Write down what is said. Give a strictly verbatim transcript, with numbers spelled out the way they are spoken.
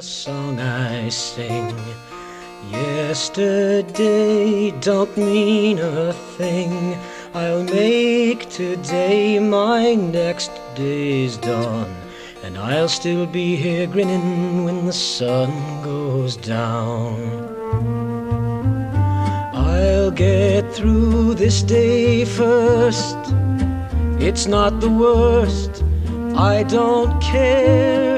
song I sing. Yesterday don't mean a thing. I'll make today my next day's dawn, and I'll still be here grinning when the sun goes down. I'll get through this day first. It's not the worst, I don't care.